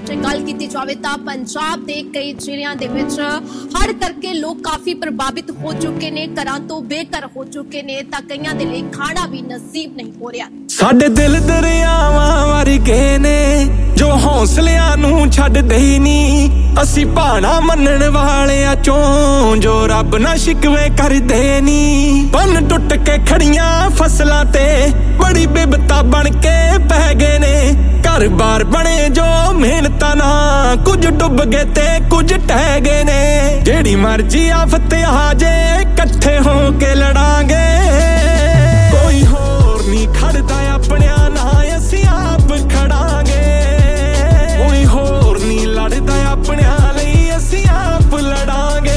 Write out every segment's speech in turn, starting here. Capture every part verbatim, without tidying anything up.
ਜੇ ਗੱਲ ਕੀਤੀ ਜਾਵੇ ਤਾਂ ਪੰਜਾਬ ਦੇ ਕਈ ਜ਼ਿਲ੍ਹਿਆਂ ਦੇ ਵਿੱਚ ਹੜ੍ਹ ਕਰਕੇ ਲੋਕ ਕਾਫੀ ਪ੍ਰਭਾਵਿਤ ਹੋ ਚੁੱਕੇ ਨੇ, ਘਰਾਂ ਤੋਂ ਬੇਘਰ ਹੋ ਚੁੱਕੇ ਨੇ, ਤਾਂ ਕਈਆਂ ਦੇ ਲਈ ਖਾਣਾ ਵੀ ਨਸੀਬ ਨਹੀਂ ਹੋ ਰਿਹਾ। ਸਾਡੇ ਦਿਲ ਦਰਿਆਵਾਂ ਵਰਗੇ ਨੇ ਜੋ ਹੌਸਲਿਆਂ ਨੂੰ ਛੱਡਦੇ ਹੀ ਨਹੀਂ, ਅਸੀਂ ਭਾਣਾ ਮੰਨਣ ਵਾਲਿਆਂ ਚੋਂ ਜੋ ਰੱਬ ਨਾਲ ਸ਼ਿਕਵੇ ਕਰਦੇ ਨਹੀਂ। ਬੰਨ ਟੁੱਟ ਕੇ ਖੜੀਆਂ ਫਸਲਾਂ ਤੇ ਬੜੀ ਬਿਪਤਾ ਬਣ ਕੇ ਪੈ ਗਏ ਨੇ, ਘਰ ਬਾਰ ਬਣੇ ਜੋ ਮਿਹਨਤਾਂ ਨਾਲ ਕੁਝ ਡੁੱਬ ਗਏ ਤੇ ਕੁਝ ਟਹਿ ਗਏ ਨੇ। ਜਿਹੜੀ ਮਰਜ਼ੀ ਆਫਤ ਆ ਜੇ ਇਕੱਠੇ ਹੋ ਕੇ ਲੜਾਂਗੇ, ਕੋਈ ਹੋਰ ਨਹੀਂ ਖੜਦਾ ਆਪਣਿਆਂ ਨਾਲ, ਅਸੀਂ ਆਪ ਖੜਾਂਗੇ। ਕੋਈ ਹੋਰ ਨਹੀਂ ਲੜਦਾ ਆਪਣਿਆਂ ਲਈ, ਅਸੀਂ ਆਪ ਲੜਾਂਗੇ।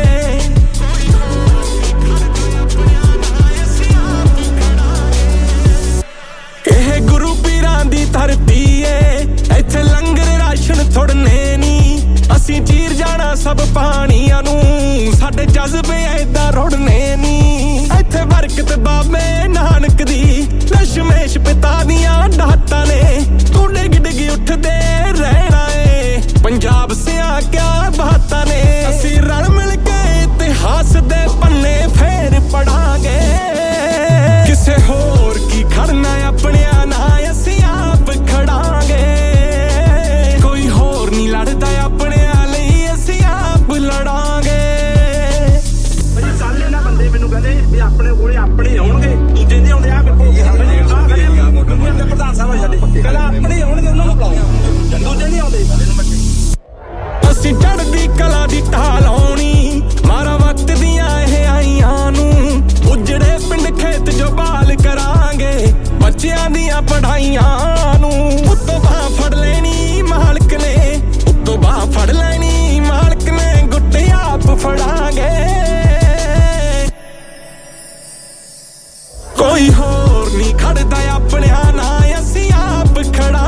ਇਹ ਗੁਰੂ ਪੀਰਾਂ ਦੀ ਧਰਤੀ ਏ, ਇੱਥੇ ਲੰਗਰ ਰਾਸ਼ਨ ਥੋੜਨੇ ਨੀ, ਅਸੀਂ ਚੀਰ ਜਾਣਾ ਸਭ ਪਾਣੀਆਂ ਨੂੰ, ਸਾਡੇ ਜਜ਼ਬੇ ਏਦਾਂ ਰੁੜਨੇ ਨੀ। ਇੱਥੇ ਬਰਕਤ ਬਾਬੇ ਨਾਨਕ ਦੀ, ਦਸ਼ਮੇਸ਼ ਪਿਤਾ ਦੀਆਂ ਦਾਤਾਂ ਨੇ, ਤੂੰ ਡਿੱਗ ਡਿੱਗ ਉੱਠਦੇ ਰਹਿਣਾ ਏ, ਪੰਜਾਬ ਸਿਆਂ ਕਿਆ ਬਾਤਾਂ ਨੇ। ਅਸੀਂ ਰਲ ਮਿਲ ਕੇ ਇਤਿਹਾਸ ਦੇ ਪੰਨੇ ਫੇਰ ਪੜਾਂਗੇ, ਕਿਸੇ ਹੋਰ ਕੀ ਖੜਨਾ ਆਪਣਿਆਂ ਨਾਲ, ਅਸੀਂ ਆਪ ਖੜਾਂਗੇ। ਕੋਈ ਹੋਰ ਨਹੀਂ ਲੜਦਾ ਆਪਣਿਆਂ ਲਈ, ਅਸੀਂ ਆਪ ਲੜਾਂਗੇ। ਕੱਲ ਇਹਨਾਂ ਬੰਦੇ ਮੈਨੂੰ ਕਹਿੰਦੇ ਵੀ ਆਪਣੇ ਕੋਲੇ ਆਪਣੇ ਆਉਣਗੇ, ਦੂਜੇ ਦੇ ਆਉਂਦੇ ਆ ਪ੍ਰਧਾਨ ਸਾਹਿਬ ਸਾਡੇ ਪਹਿਲਾਂ ਆਪਣੇ ਆਉਣਗੇ, ਉਹਨਾਂ ਨੂੰ ਬੁਲਾਓ, ਦੂਜੇ ਨਹੀਂ ਆਉਂਦੇ। ਅਸੀਂ ਚੜ੍ਹਦੀ ਕਲਾ ਦੀ ਢਾਲ ਆਉਣੀ, ਮਾਰਾ ਵਕਤ ਦੀਆਂ ਇਹ ਆਈਆਂ ਨੂੰ, ਉਜੜੇ ਪਿੰਡ ਖੇਤ ਜੋ ਬਾਲ ਕਰਾਂਗੇ, ਬੱਚਿਆਂ ਦੀਆਂ ਪੜ੍ਹਾਈਆਂ ਨੂੰ। ਉੱਤੋਂ ਬਾਂਹ ਫੜ ਲੈਣੀ ਮਾਲਕ ਨੇ, ਉੱਤੋਂ ਬਾਂਹ ਫੜ ਲੈਣੀ ਮਾਲਕ ਨੇ, ਗੁੱਟੇ ਆਪ ਫੜਾਂਗੇ। ਕੋਈ ਹੋਰ ਨਹੀਂ ਖੜਦਾ ਆਪਣਿਆਂ ਨਾਲ, ਅਸੀਂ ਆਪ ਖੜਾ